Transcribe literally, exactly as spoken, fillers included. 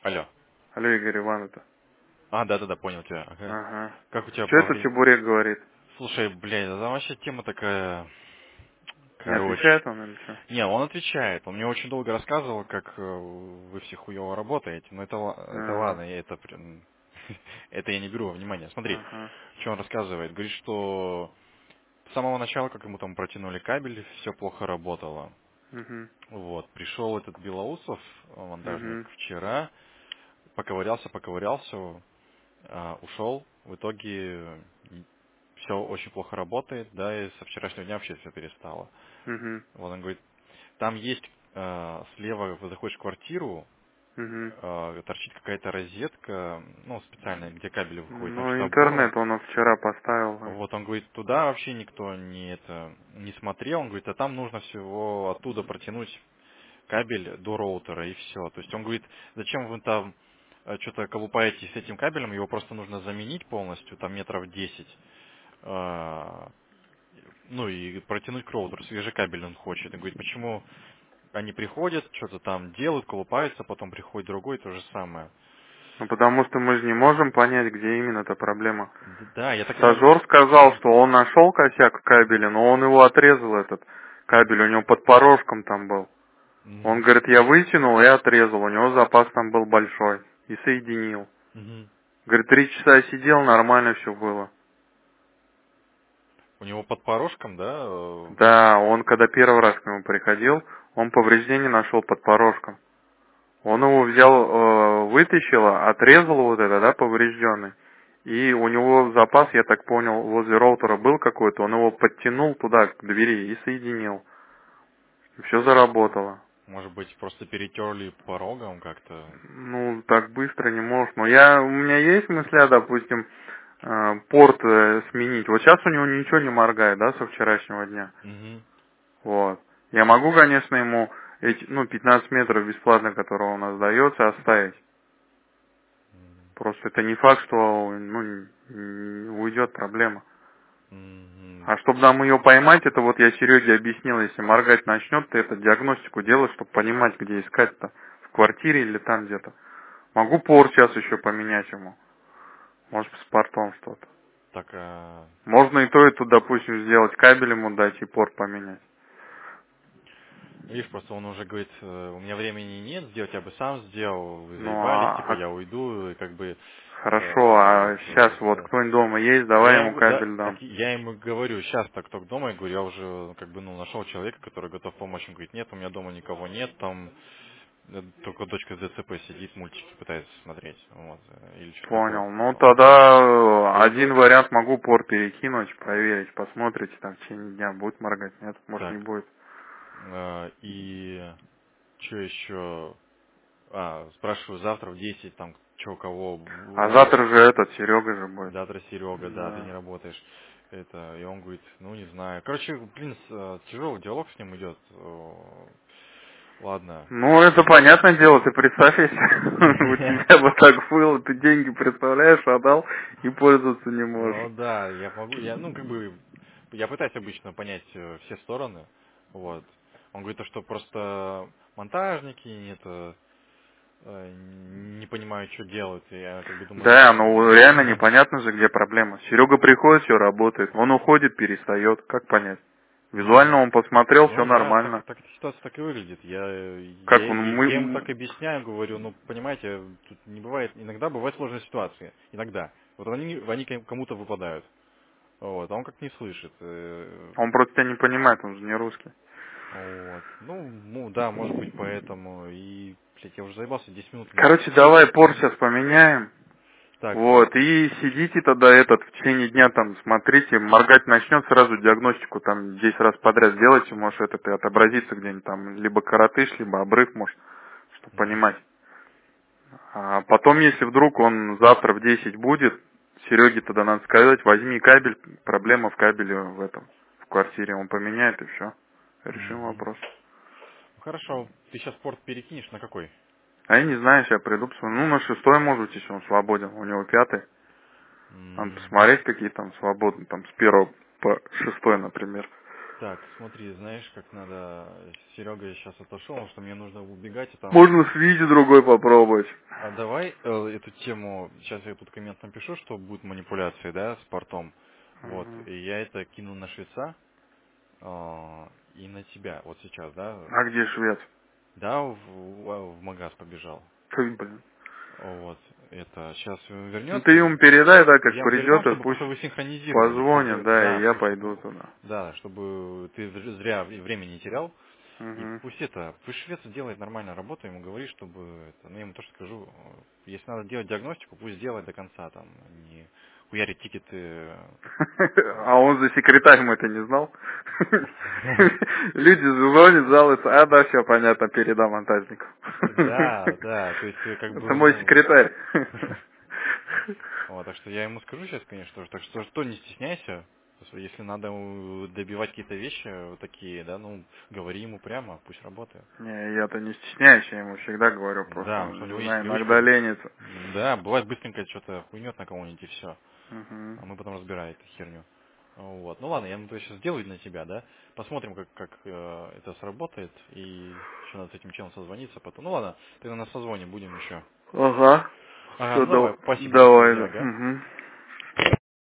Алло. Алло, Игорь Иванович. А, да-да-да, понял тебя. Ага. Ага. Как у тебя Что по это времени? Чебурек говорит? Слушай, блядь, да там вообще тема такая... Не Короче. отвечает он или что? Не, он отвечает. Он мне очень долго рассказывал, как э, вы все хуево работаете. Но это, ла- это А, ладно, я это... прям- это я не беру во внимание. Смотри, ага. что он рассказывает. Говорит, что с самого начала, как ему там протянули кабель, все плохо работало. Угу. Вот, пришел этот Белоусов, монтажник, Угу. вчера, поковырялся, поковырялся, а, ушел, в итоге все очень плохо работает, да, и со вчерашнего дня вообще все перестало. Угу. Вот он говорит, там есть а, слева, вы заходишь в квартиру, Угу. а, торчит какая-то розетка, ну, специальная, где кабель выходит на Ну, часобору. интернет он вчера поставил. Вот он говорит, туда вообще никто не это не смотрел, он говорит, а там нужно всего оттуда протянуть кабель до роутера и все. То есть он говорит, зачем вы там э, что-то колупаете с этим кабелем, его просто нужно заменить полностью, там метров десять. А, ну и протянуть к роутеру, свежий кабель он хочет. Он говорит, почему они приходят, что-то там делают, колупаются, потом приходит другой, то же самое. Ну, потому что мы же не можем понять, где именно эта проблема. Д- Да, я так... Я... Стажер сказал, Мгм. что он нашел косяк в кабеле, но он его отрезал, этот кабель, у него под порожком там был. Он Мгм. говорит, я вытянул и отрезал, у него запас там был большой, и соединил. Мгм. Говорит, три часа сидел, нормально все было. У него под порожком, да? э, Да, он когда первый раз к нему приходил, он повреждение нашел под порожком. Он его взял, э, вытащил, отрезал вот это, да, поврежденный. И у него запас, я так понял, возле роутера был какой-то, он его подтянул туда, к двери, и соединил. И все заработало. Может быть, просто перетерли порогом как-то? Ну, так быстро не можешь. Но я, у меня есть мысля, допустим, э, порт э, сменить. Вот сейчас у него ничего не моргает, да, со вчерашнего дня. Угу. Вот. Я могу, конечно, ему эти, ну, пятнадцать метров бесплатно, которые у нас дается, оставить. Просто это не факт, что, ну, н- н- уйдет проблема. Угу. А чтобы нам ее поймать, это вот я Сереге объяснил, если моргать начнет, ты это диагностику делаешь, чтобы понимать, где искать-то. В квартире или там где-то. Могу порт сейчас еще поменять ему. Может, с портом что-то. Так, а, Можно и то, и то, допустим, сделать кабель ему дать и порт поменять. видишь, просто он уже говорит, э, у меня времени нет сделать, я бы сам сделал, вы Ну, заебались, а, типа, а я уйду, и как бы, хорошо, э, вот, а сейчас э, вот да. кто-нибудь дома есть, давай Я ему ему, да, кабель так дам. я ему говорю, сейчас так только дома, я говорю, я уже, как бы, ну, нашел человека, который готов помочь, он говорит, нет, у меня дома никого нет, там, э, только дочка с ДЦП сидит, мультики пытается смотреть, вот, э, или что такое. Понял. Ну, Вот. тогда э, Я один говорю, вариант могу порт перекинуть, проверить, посмотрите, там в течение дня будет моргать, нет, может не так, будет. э, и что еще? А, спрашиваю завтра в десять, там, что у кого А будет. завтра же этот, Серега же будет. Завтра Серега, да, ты не Да. работаешь. Это, и он говорит, ну не знаю. Короче, блин, с- э, тяжелый диалог с ним идет. О, ладно. Ну, это понятное дело, ты представь, если у тебя бы так было, ты деньги представляешь, отдал и пользоваться не Ну можешь. да, я могу, я, ну как бы, я пытаюсь обычно понять э, все стороны. Вот. Он говорит, то, что просто монтажники это э, не понимают, что делают. И я как бы думаю, Да, ну, ну реально непонятно же, где проблема. Серега приходит, все работает, он уходит, перестает, как понять? Визуально ну, он посмотрел, все ну да, так, нормально. так эта ситуация так и выглядит. Я, Как я, он, мы, я ему м, так объясняю, говорю, ну, понимаете, тут не бывает, иногда бывают сложные ситуации, иногда. Вот они, они ком- кому-то выпадают, вот, а он как не слышит. э, он просто тебя не понимает, он же не русский. Вот, ну, ну, да, может быть, поэтому, и, блядь, я уже заебался, десять минут у меня. Короче, давай порт сейчас поменяем. Так, э, Вот, и сидите тогда этот, в течение дня там смотрите, моргать начнет, сразу диагностику там десять раз подряд сделайте, может это и отобразится где-нибудь там, либо коротыш, либо обрыв, может, чтобы мгм, понимать. А потом, если вдруг он завтра в десять будет, Сереге тогда надо сказать, возьми кабель, проблема в кабеле в этом, в квартире, он поменяет и все. Решим мгм. вопрос. Ну, хорошо, ты сейчас порт перекинешь на какой? А я не знаю, сейчас приду, посмотрю. Ну, на шестой, может, если он свободен, у него пятый. Надо М, посмотреть, какие там свободны, там с первого по шестой, например. Так, смотри, знаешь, как надо, Серега сейчас отошел, потому что мне нужно убегать, и там Можно с Вити другой попробовать. А давай э, эту тему, сейчас я тут коммент напишу, что будет манипуляции, да, с портом. Вот, Мгм. и я это кину на швеца а, и на тебя, вот сейчас, да. А где швед? Да, в, в, в магаз побежал. Ты, блин. Вот, это, сейчас Ну ты вернется, ему передай, да, как я ему передам, придет, и чтобы пусть просто вы синхронизировали, позвонит, чтобы, да, и да, я чтобы, пойду чтобы, туда. да, чтобы ты зр- зря вре- времени не терял. И Угу. пусть это, пусть швец делает нормальную работу, ему говори, чтобы это, ну я ему тоже скажу, э, если надо делать диагностику, пусть делает до конца, там, не хуярить тикеты. э, А он за секретарем это не знал? Люди звонят, жалуются, а да, все понятно, передам монтажнику. Да, да, то есть э, как Это бы, мой ну, секретарь. вот, так что я ему скажу сейчас, конечно, тоже, так что, что не стесняйся, если если надо э, добивать какие-то вещи вот такие, да, ну, говори ему прямо, пусть работает. Не, я-то не стесняюсь, я ему всегда говорю, просто Да, потому что у он, него не есть знаю, привычка, иногда ленится. да, бывает быстренько что-то хуйнет на кого-нибудь и все. Мгм. А мы потом разбираем эту херню. Вот. Ну ладно, я ну, то сейчас сделаю на тебя, да? Посмотрим, как, как э, это сработает. И еще надо с этим челом созвониться потом. Ну ладно, тогда на созвоне будем еще. Ага. Ага, Все, ну давай, да, спасибо, до давай, связи, да. ага. Мгм.